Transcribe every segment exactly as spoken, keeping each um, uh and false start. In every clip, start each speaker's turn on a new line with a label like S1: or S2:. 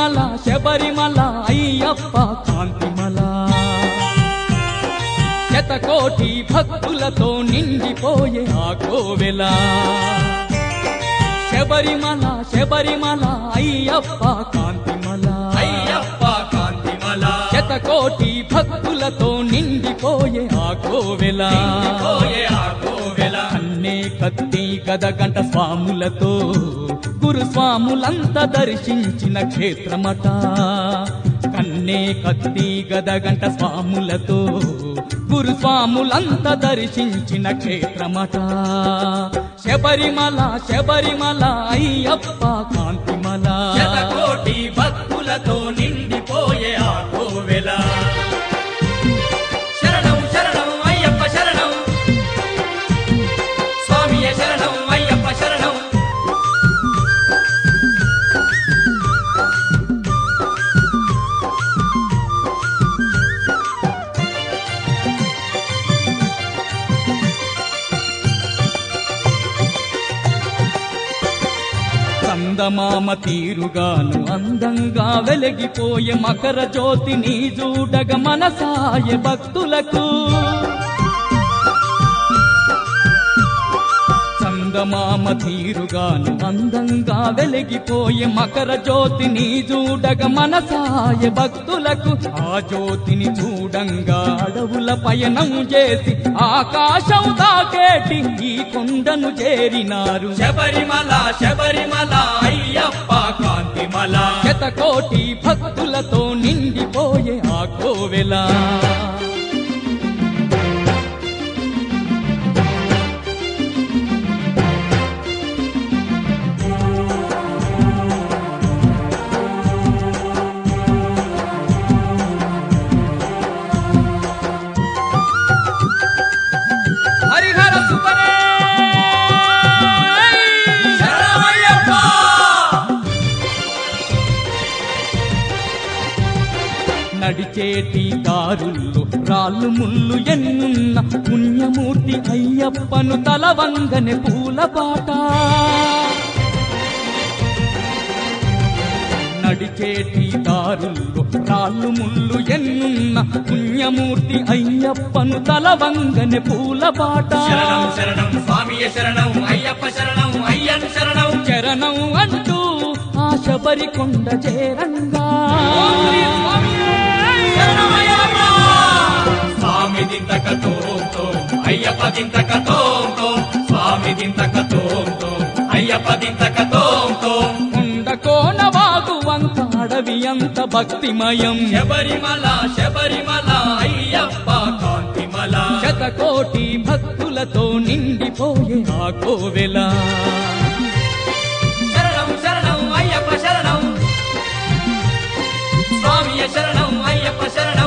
S1: శబరిమల శబరిమల అయ్యప్ప కాంతిమల శతకోటి భక్తులతో నిండిపోయే ఆ కోవెల శబరిమల శబరిమల అయ్యప్ప కాంతిమల
S2: అయ్యప్ప కాంతిమల
S1: శతకోటి భక్తులతో నిండిపోయే ఆ కోవెల
S2: పోయే ఆ కోవెల
S1: అన్నే కత్తి గదగంట స్వాములతో గురుస్వాములంతా దర్శించిన క్షేత్రమట కన్నే కత్తి గదగంట స్వాములతో గురుస్వాములంతా దర్శించిన క్షేత్రమట శబరిమల శబరిమల అయ్యప్ప కాంతిమల
S2: శతకోటి భక్తులతో నిండిపోయే ఆ కోవెల శరణం శరణం అయ్యప్ప శరణం స్వామియే శరణం అయ్యప్ప శరణం
S1: చందమామ తీరుగాను అందంగా వెలిగిపోయే మకర జ్యోతిని చూడగ మనసాయ భక్తులకు చందమామ తీరుగాను అందంగా వెలిగిపోయే మకర జ్యోతిని చూడగ మనసాయ భక్తులకు ఆ జ్యోతిని చూడంగా అడవుల పయనం చేసి ఆకాశం దాకేటి ఈ కొండను చేరినారు
S2: శబరిమల శబరిమల అయ్యప్ప కాంతిమల
S1: శతకోటి భక్తులతో నిండిపోయే ఆ కోవెల హరిహర సుపరే
S2: శరణమయ్యప్ప
S1: నడిచేటి దారుల్లో రాళ్ళు ముళ్ళు ఎన్నున్న పుణ్యమూర్తి అయ్యప్పను తలవంగనే పూలబాట నడిచేటి దారుల్లో రాళ్ళు ముళ్ళు ఎన్నున్న పుణ్యమూర్తి అయ్యప్పను తలవంగనే పూలబాట
S2: శరణం శరణం స్వామియే శరణం అయ్యప్ప శరణం అయ్యన్ శరణం
S1: చరణం అంటూ ఆ శబరి కొండ చేరంగా
S2: శరణమయ్యప్ప స్వామి దింతక తోంతో అయ్యప్ప దింతక తోంతో స్వామి దింతక తోంతో అయ్యప్ప దింతక తోంతో
S1: కొండ కోన వాగు వంక అడవి అంత భక్తిమయం
S2: శబరిమల శబరిమల అయ్యప్ప కాంతిమల
S1: శతకోటి భక్తులతో నిండిపోయే ఆ కోవెల
S2: శరణం శరణం అయ్యప్ప శరణం స్వామియే శరణం అయ్యప్ప శరణం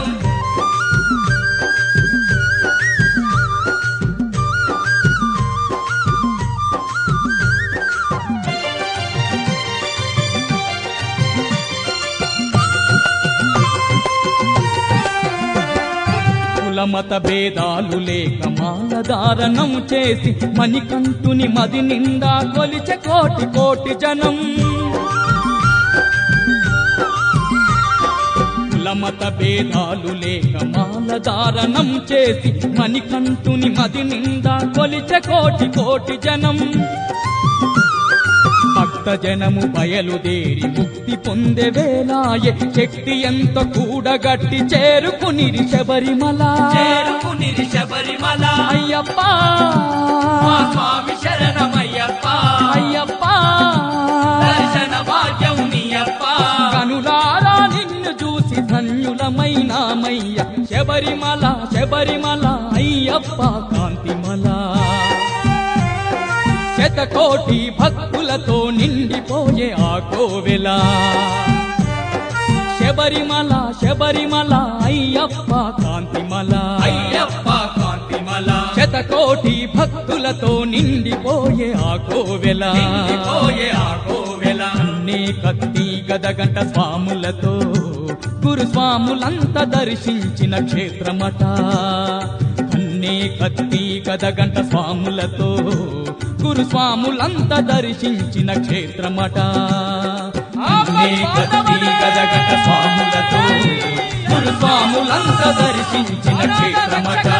S1: కులమత భేదాలు లేక మాలధారణం చేసి మణికంఠుని మది నిండా కొలిచె కోటి కోటి జనం కులమత భేదాలు లేక మాలధారణం చేసి మణికంఠుని మది నిండా కొలిచె కోటి కోటి జనం భక్త జనము బయలుదేరి ముక్తి పొందే వేలాయే శక్తి ఎంత కూడగట్టి చేరుకునిరి శబరిమల
S2: చేరుకునిరి శబరిమల
S1: అయ్యప్ప
S2: మా స్వామి శరణమయ్యప్ప
S1: అయ్యప్ప
S2: దర్శన భాగ్యం నీయప్ప
S1: కనులారా నిన్ను చూసి ధన్యులమైనామయ్య శబరిమల శబరిమల అయ్యప్ప కాంతిమల శతకోటి భక్తులతో నిండిపోయే ఆ కోవెల శబరిమల శబరిమల అయ్యప్ప కాంతిమల
S2: అయ్యప్ప కాంతిమల
S1: శతకోటి భక్తులతో నిండిపోయే ఆ కోవెల
S2: పోయే ఆ కోవెల
S1: అన్నే కత్తి గదగంట స్వాములతో గురుస్వాములంతా దర్శించిన క్షేత్రమట అన్నే కత్తి గదగంట స్వాములతో గురుస్వాములంతా దర్శించిన క్షేత్రమట
S2: నే కత్తి గదగట స్వాములతో గురు స్వాములంత దర్శించిన క్షేత్రమట